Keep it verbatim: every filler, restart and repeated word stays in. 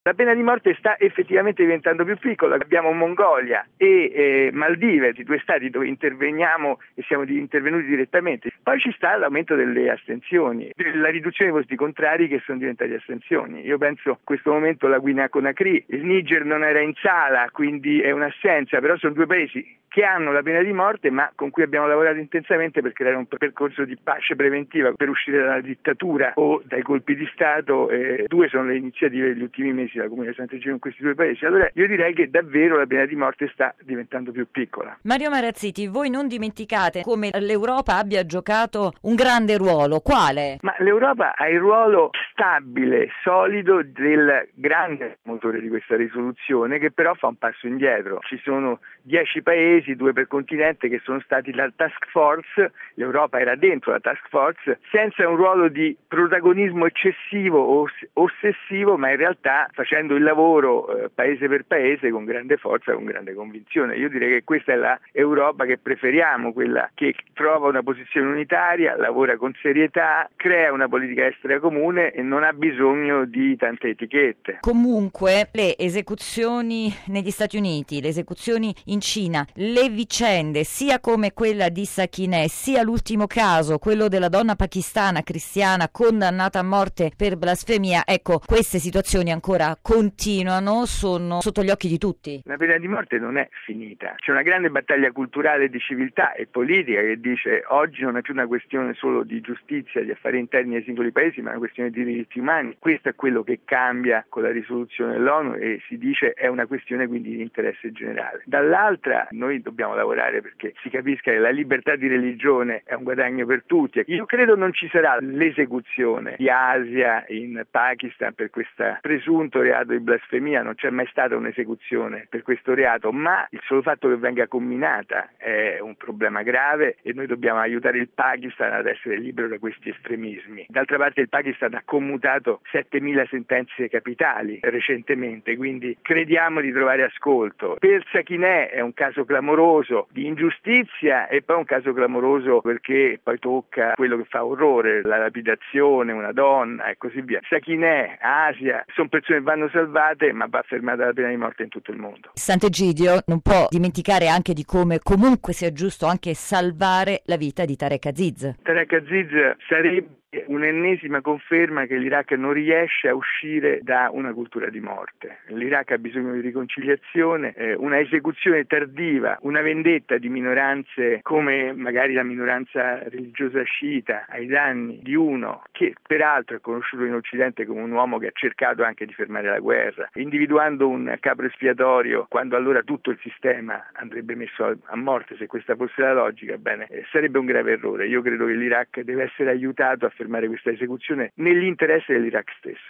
La pena di morte sta effettivamente diventando più piccola. Abbiamo Mongolia e eh, Maldive, i due stati dove interveniamo e siamo di, intervenuti direttamente. Poi ci sta l'aumento delle astensioni, la riduzione dei voti contrari che sono diventati astensioni. Io penso in questo momento la Guinea Conakry, il Niger non era in sala, quindi è un'assenza, però sono due paesi che hanno la pena di morte ma con cui abbiamo lavorato intensamente per creare un percorso di pace preventiva per uscire dalla dittatura o dai colpi di Stato. Eh, due sono le iniziative degli ultimi mesi della Comunità Sant'Egidio in questi due paesi. Allora io direi che davvero la pena di morte sta diventando più piccola. Mario Marazziti, voi non dimenticate come l'Europa abbia giocato un grande ruolo. Quale? Ma l'Europa ha il ruolo stabile, solido del grande motore di questa risoluzione, che però fa un passo indietro. Ci sono dieci paesi, due per continente, che sono stati la task force, l'Europa era dentro la task force, senza un ruolo di protagonismo eccessivo o ossessivo, ma in realtà facendo il lavoro eh, paese per paese con grande forza, con grande convinzione. Io direi che questa è la Europa che preferiamo, quella che trova una posizione unitaria, lavora con serietà, crea una politica estera comune e non ha bisogno di tante etichette. Comunque le esecuzioni negli Stati Uniti, le esecuzioni in Cina, le vicende sia come quella di Sakineh, sia l'ultimo caso, quello della donna pakistana cristiana condannata a morte per blasfemia, ecco, queste situazioni ancora continuano, sono sotto gli occhi di tutti. La pena di morte non è finita, c'è una grande battaglia culturale di civiltà e politica che dice oggi non è più una questione solo di giustizia, di affari interni ai singoli paesi, ma è una questione di diritti umani. Questo è quello che cambia con la risoluzione dell'ONU e si dice è una questione quindi di interesse generale. Dall'altra noi dobbiamo lavorare perché si capisca che la libertà di religione è un guadagno per tutti. Io credo non ci sarà l'esecuzione di Asia in Pakistan per questo presunto reato di blasfemia, non c'è mai stata un'esecuzione per questo reato, ma il solo fatto che venga comminata è un problema grave e noi dobbiamo aiutare il Pakistan ad essere libero da questi estremismi. D'altra parte il Pakistan ha commutato settemila sentenze capitali recentemente, quindi crediamo di trovare ascolto. Per Sakineh è un caso clamoroso di ingiustizia e poi un caso clamoroso perché poi tocca quello che fa orrore, la lapidazione, una donna e così via. Sakineh, Asia, sono persone che vanno salvate, ma va fermata la pena di morte in tutto il mondo. Sant'Egidio non può dimenticare anche di come comunque sia giusto anche salvare la vita di Tarek Aziz. Tarek Aziz sarebbe un'ennesima conferma che l'Iraq non riesce a uscire da una cultura di morte. L'Iraq ha bisogno di riconciliazione, eh, una esecuzione tardiva, una vendetta di minoranze come magari la minoranza religiosa sciita ai danni di uno che peraltro è conosciuto in Occidente come un uomo che ha cercato anche di fermare la guerra, individuando un capro espiatorio quando allora tutto il sistema andrebbe messo a, a morte. Se questa fosse la logica, bene, eh, sarebbe un grave errore. Io credo che l'Iraq deve essere aiutato a fermare questa esecuzione nell'interesse dell'Iraq stesso.